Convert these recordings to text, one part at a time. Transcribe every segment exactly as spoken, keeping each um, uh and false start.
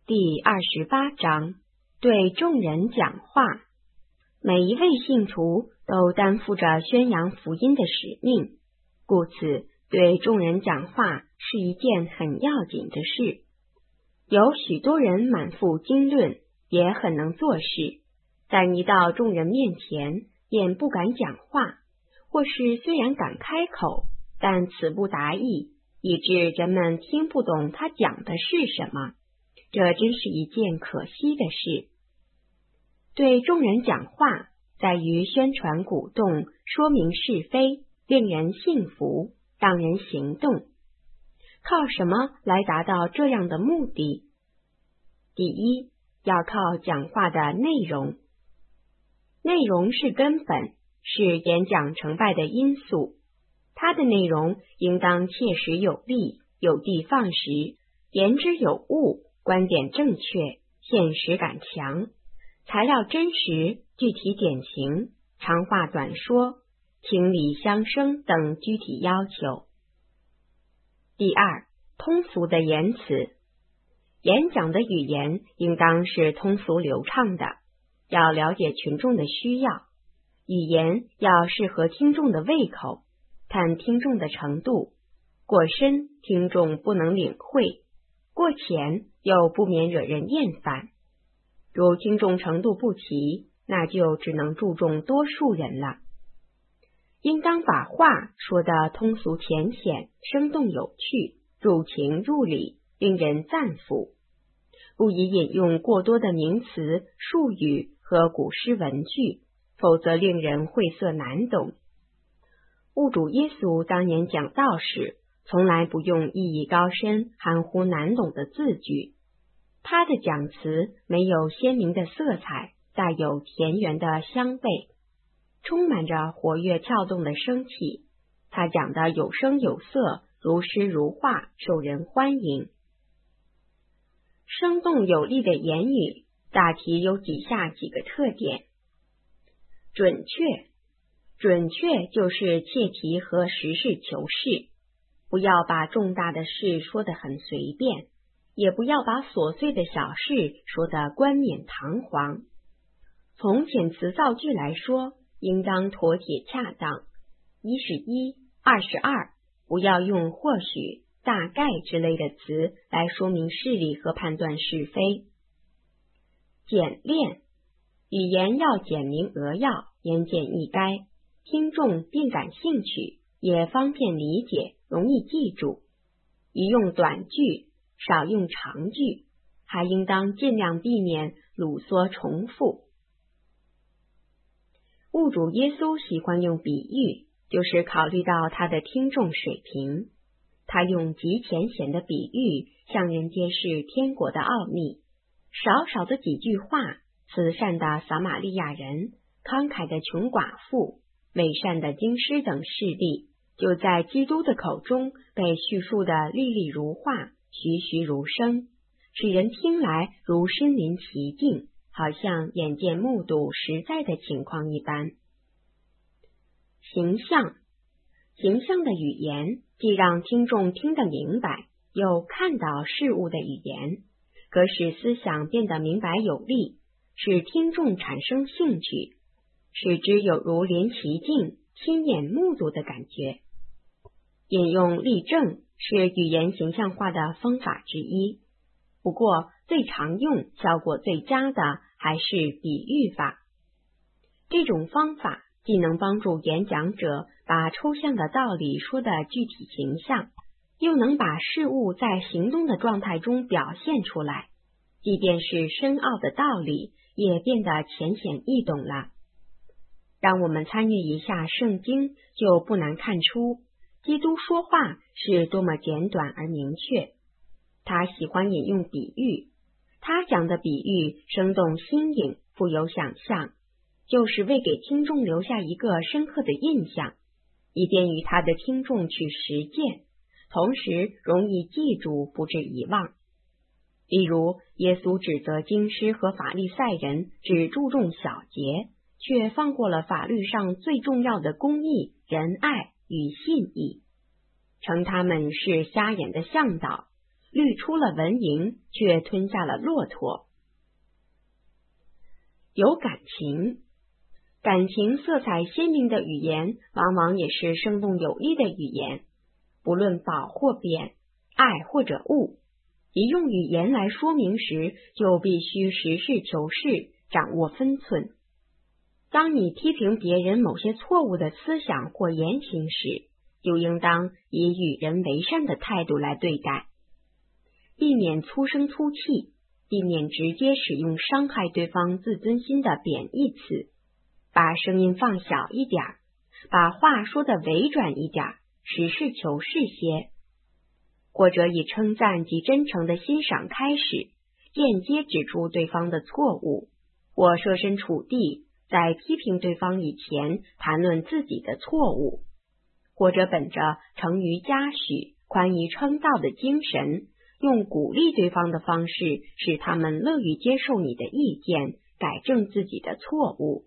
第二十八章，对众人讲话。每一位信徒都担负着宣扬福音的使命，故此对众人讲话是一件很要紧的事。有许多人满腹经纶，也很能做事，但一到众人面前便不敢讲话，或是虽然敢开口，但词不达意，以致人们听不懂他讲的是什么。这真是一件可惜的事。对众人讲话，在于宣传鼓动，说明是非，令人信服，让人行动。靠什么来达到这样的目的？第一，要靠讲话的内容。内容是根本，是演讲成败的因素。它的内容应当切实有力，有的放矢，言之有物，观点正确，现实感强，材料真实，具体典型，长话短说，情理相生等具体要求。第二，通俗的言辞。演讲的语言应当是通俗流畅的，要了解群众的需要，语言要适合听众的胃口，看听众的程度，过深听众不能领会，过浅又不免惹人厌烦。如听众程度不齐，那就只能注重多数人了。应当把话说得通俗浅显，生动有趣，入情入理，令人赞服，不宜引用过多的名词、术语和古诗文句，否则令人晦涩难懂。物主耶稣当年讲道时，从来不用意义高深、含糊难懂的字句。他的讲词没有鲜明的色彩，带有田园的香味，充满着活跃跳动的生气。他讲的有声有色，如诗如画，受人欢迎。生动有力的言语大体有以下几个特点：准确，准确就是切题和实事求是，不要把重大的事说得很随便，也不要把琐碎的小事说得冠冕堂皇。从遣词造句来说，应当妥帖恰当，一是一，二是二，不要用或许、大概之类的词来说明事理和判断是非。简练，语言要简明扼要，言简意赅，听众便感兴趣，也方便理解，容易记住。宜用短句，少用长句，还应当尽量避免鲁缩重复。物主耶稣喜欢用比喻，就是考虑到他的听众水平。他用极浅显的比喻向人揭示天国的奥秘。少少的几句话，慈善的撒玛利亚人，慷慨的穷寡妇，美善的经师等事例，就在基督的口中被叙述的历历如画，栩栩如生，使人听来如身临其境，好像眼见目睹实在的情况一般。形象，形象的语言既让听众听得明白，又看到事物的语言，可使思想变得明白有力，使听众产生兴趣，使之有如临其境、亲眼目睹的感觉。引用例证是语言形象化的方法之一，不过最常用、效果最佳的还是比喻法。这种方法既能帮助演讲者把抽象的道理说的具体形象，又能把事物在行动的状态中表现出来，即便是深奥的道理，也变得浅显易懂了。让我们参与一下圣经，就不难看出基督说话是多么简短而明确。他喜欢引用比喻，他讲的比喻生动新颖，富有想象，就是为给听众留下一个深刻的印象，以便于他的听众去实践，同时容易记住，不致遗忘。例如，耶稣指责经师和法利赛人只注重小节，却放过了法律上最重要的公义、仁爱与信义，称他们是瞎眼的向导， 滤出了蚊蝇，却吞下了骆驼。有感情，感情色彩鲜明的语言，往往也是生动有力的语言。不论褒或贬，爱或者恶，一用语言来说明时，就必须实事求是，掌握分寸。当你批评别人某些错误的思想或言行时，就应当以与人为善的态度来对待，避免粗声粗气，避免直接使用伤害对方自尊心的贬义词，把声音放小一点，把话说得委转一点，实事求是些，或者以称赞及真诚的欣赏开始，间接指出对方的错误，或设身处地在批评对方以前谈论自己的错误，或者本着成于嘉许、宽于称道的精神，用鼓励对方的方式，使他们乐于接受你的意见，改正自己的错误。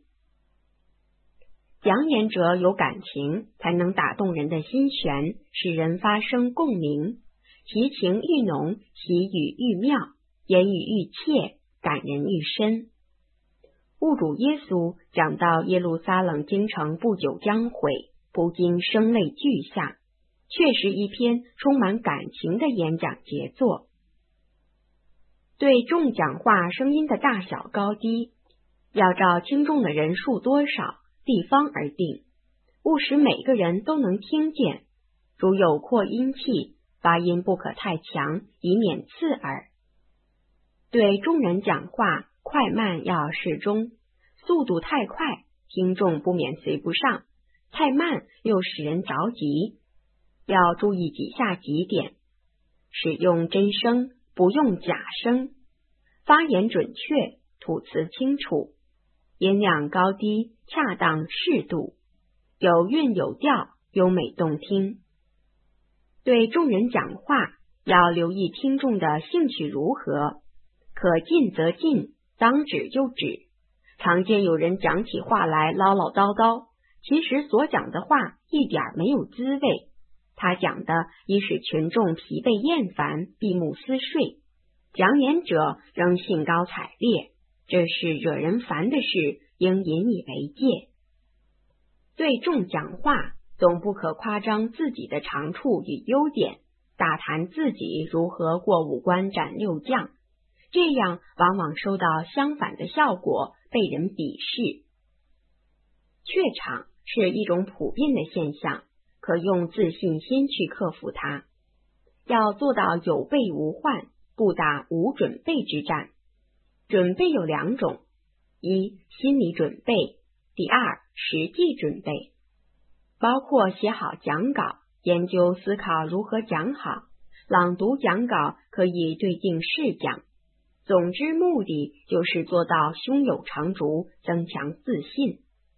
讲演者有感情，才能打动人的心弦，使人发生共鸣，其情愈浓，其语愈妙，言语愈切，感人愈深。物主耶稣讲到耶路撒冷京城不久将毁，不禁声泪俱下，确实一篇充满感情的演讲杰作。对众讲话声音的大小高低，要照听众的人数多少、地方而定，务使每个人都能听见。如有扩音器，发音不可太强，以免刺耳。对众人讲话，快慢要适中，速度太快，听众不免随不上；太慢又使人着急。要注意以下几点：使用真声，不用假声；发言准确，吐词清楚；音量高低恰当适度；有韵有调，优美动听。对众人讲话，要留意听众的兴趣如何，可进则进，当止就止。常见有人讲起话来唠唠叨叨，其实所讲的话一点没有滋味，他讲的已使群众疲惫厌烦，闭目思睡，讲演者仍兴高采烈，这是惹人烦的事，应引以为戒。对众讲话，总不可夸张自己的长处与优点，大谈自己如何过五关斩六将，这样往往收到相反的效果，被人鄙视。怯场是一种普遍的现象，可用自信心去克服它。要做到有备无患，不打无准备之战。准备有两种：一、心理准备；第二，实际准备。包括写好讲稿，研究思考如何讲好，朗读讲稿可以对应试讲。总之目的就是做到胸有成竹，增强自信。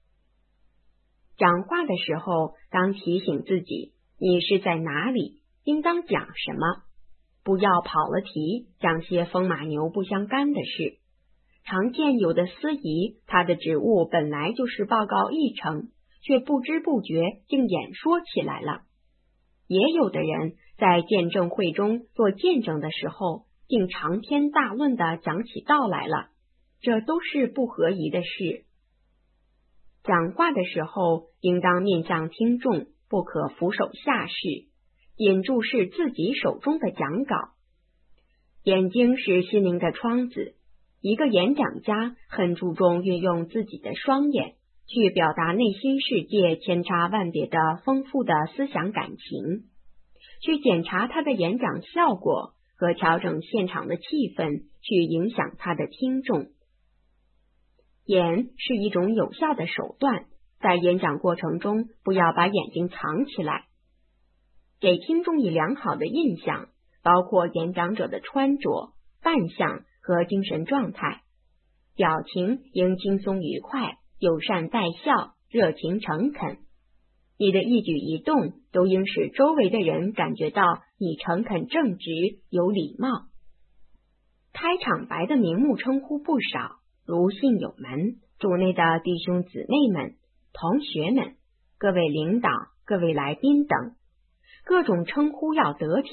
讲话的时候，当提醒自己你是在哪里，应当讲什么，不要跑了题，讲些风马牛不相干的事。常见有的司仪，他的职务本来就是报告议程，却不知不觉竟演说起来了。也有的人在见证会中做见证的时候，竟长篇大论地讲起道来了，这都是不合宜的事。讲话的时候，应当面向听众，不可俯首下视，眼注视自己手中的讲稿。眼睛是心灵的窗子，一个演讲家很注重运用自己的双眼，去表达内心世界千差万别的丰富的思想感情，去检查他的演讲效果和调整现场的气氛，去影响他的听众。眼是一种有效的手段，在演讲过程中不要把眼睛藏起来。给听众以良好的印象，包括演讲者的穿着、扮相和精神状态，表情应轻松愉快，友善带笑，热情诚恳。你的一举一动都应使周围的人感觉到你诚恳正直，有礼貌。开场白的名目称呼不少，如信友们、主内的弟兄姊妹们、同学们、各位领导、各位来宾等，各种称呼要得体，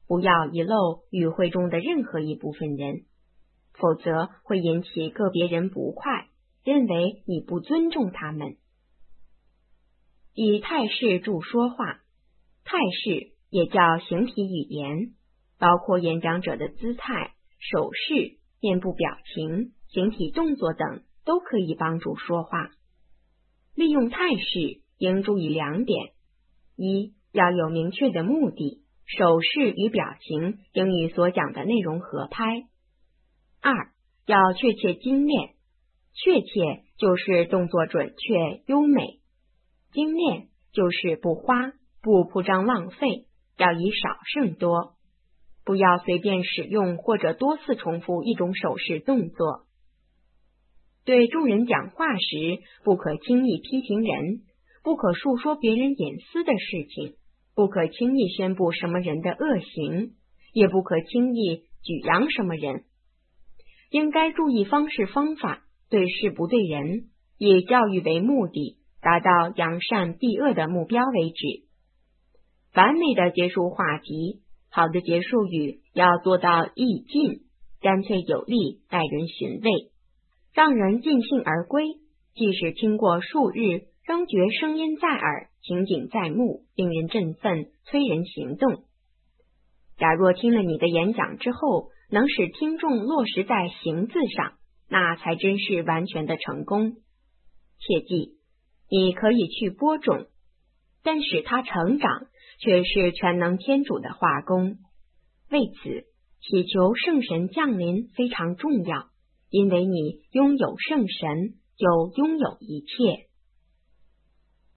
不要遗漏与会中的任何一部分人，否则会引起个别人不快，认为你不尊重他们。以态势助说话，态势也叫形体语言，包括演讲者的姿态、手势、面部表情、形体动作等，都可以帮助说话。利用态势应注意两点：一，要有明确的目的，手势与表情应与所讲的内容合拍；二，要确切精炼，确切就是动作准确优美，精炼就是不花不铺张浪费，要以少胜多，不要随便使用或者多次重复一种手势动作。对众人讲话时，不可轻易批评人，不可述说别人隐私的事情，不可轻易宣布什么人的恶行，也不可轻易举扬什么人。应该注意方式方法，对事不对人，以教育为目的，达到扬善避恶的目标为止。完美的结束话题，好的结束语要做到意尽，干脆有力，耐人寻味，让人尽兴而归，即使听过数日，仍觉声音在耳，情景在目，令人振奋，催人行动。假若听了你的演讲之后，能使听众落实在行字上，那才真是完全的成功。切记，你可以去播种，但使它成长却是全能天主的化工。为此，祈求圣神降临非常重要，因为你拥有圣神，就拥有一切。